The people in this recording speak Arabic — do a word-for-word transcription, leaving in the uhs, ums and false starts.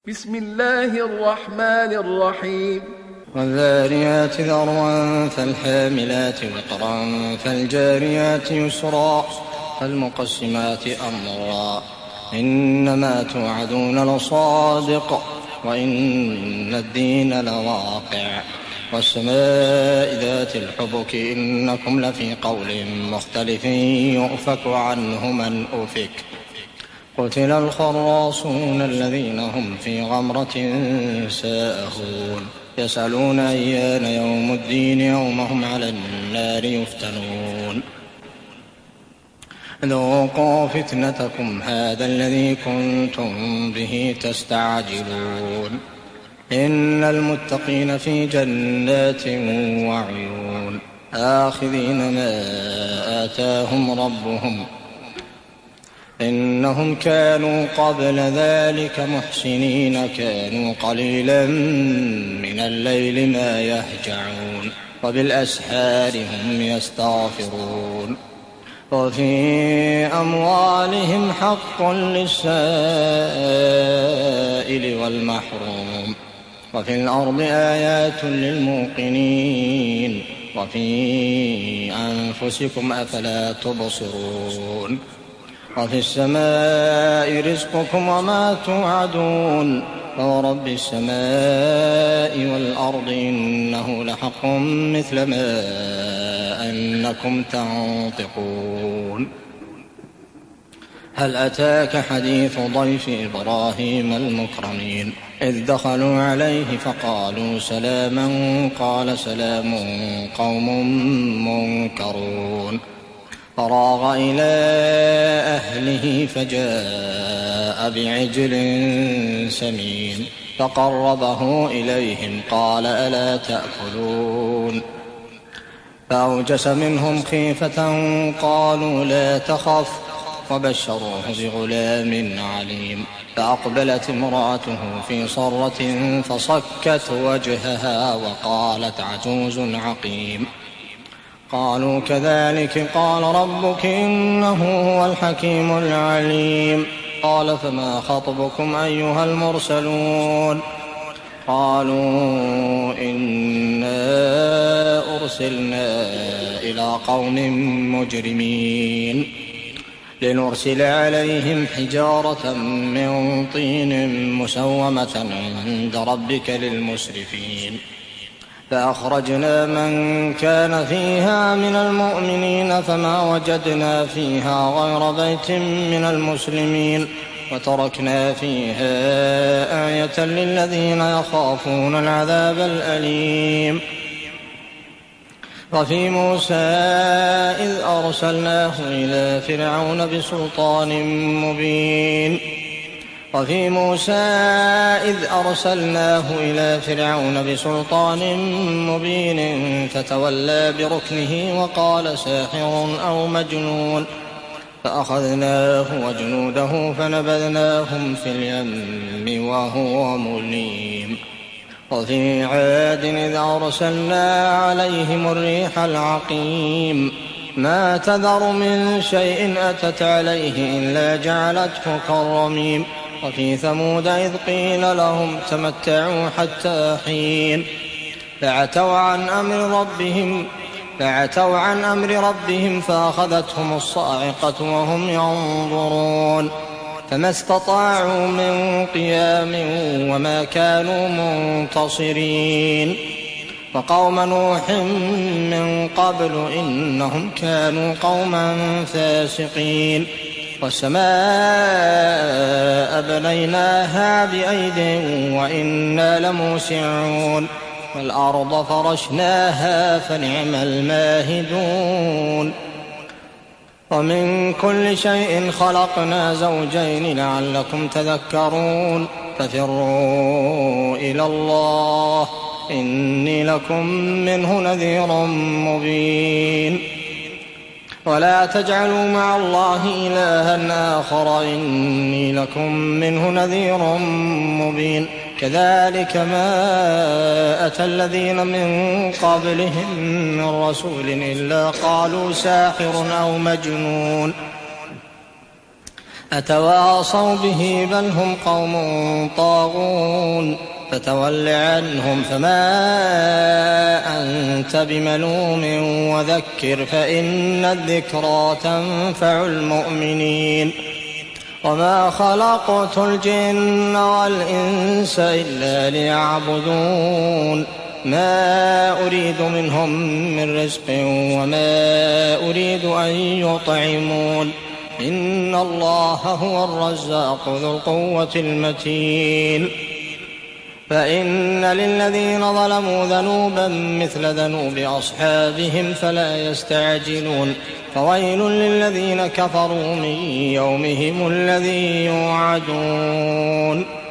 بسم الله الرحمن الرحيم. والذاريات ذروا فالحاملات وقرا فالجاريات يسرا فالمقسمات أمرا إنما توعدون لصادق وإن الدين لواقع والسماء ذات الحبك إنكم لفي قول مختلف يؤفك عنه من أفك قتل الخراصون الذين هم في غمرة ساهون يسألون أيان يوم الدين يوم هم على النار يفتنون ذوقوا فتنتكم هذا الذي كنتم به تستعجلون إن المتقين في جنات وعيون آخذين ما آتاهم ربهم إنهم كانوا قبل ذلك محسنين كانوا قليلا من الليل ما يهجعون وبالأسحار هم يستغفرون وفي أموالهم حق للسائل والمحروم وفي الأرض آيات للموقنين وفي أنفسكم أفلا تبصرون وفي السماء رزقكم وما توعدون فورب السماء والأرض إنه لحق مثل ما أنكم تنطقون هل أتاك حديث ضيف إبراهيم المكرمين إذ دخلوا عليه فقالوا سلاما قال سلام قوم منكرون فراغ إلى أهله فجاء بعجل سمين فقربه إليهم قال ألا تأكلون فأوجس منهم خيفة قالوا لا تخف وبشروه بغلام عليم فأقبلت امرأته في صرة فصكت وجهها وقالت عجوز عقيم قالوا كذلك قال ربك إنه هو الحكيم العليم قال فما خطبكم أيها المرسلون قالوا إنا أرسلنا إلى قوم مجرمين لنرسل عليهم حجارة من طين مسومة عند ربك للمسرفين فأخرجنا من كان فيها من المؤمنين فما وجدنا فيها غير بيت من المسلمين وتركنا فيها آية للذين يخافون العذاب الأليم وفي موسى إذ أرسلناه إلى فرعون بسلطان مبين وفي موسى إذ أرسلناه إلى فرعون بسلطان مبين فتولى بركنه وقال ساحر أو مجنون فأخذناه وجنوده فنبذناهم في اليم وهو مليم وفي عاد إذ أرسلنا عليهم الريح العقيم ما تذر من شيء أتت عليه إلا جعلته كالرميم وفي ثمود إذ قيل لهم تمتعوا حتى حين فعتوا عن أمر ربهم فعتوا عن أمر ربهم فأخذتهم الصاعقة وهم ينظرون فما استطاعوا من قيام وما كانوا منتصرين وقوم نوح من قبل إنهم كانوا قوما فاسقين والسماء بنيناها بأيد وإنا لموسعون والأرض فرشناها فنعم الماهدون ومن كل شيء خلقنا زوجين لعلكم تذكرون ففروا إلى الله إني لكم منه نذير مبين ولا تجعلوا مع الله إلها آخر إني لكم منه نذير مبين كذلك ما أتى الذين من قبلهم من رسول إلا قالوا ساحر أو مجنون أتواصوا به بل هم قوم طاغون فتول عنهم فما أنت بملوم وذكر فإن الذكرى تنفع المؤمنين وما خلقت الجن والإنس إلا ليعبدون ما أريد منهم من رزق وما أريد أن يطعمون إن الله هو الرزاق ذو القوة المتين فإن للذين ظلموا ذنوبا مثل ذنوب أصحابهم فلا يستعجلون فويل للذين كفروا من يومهم الذي يوعدون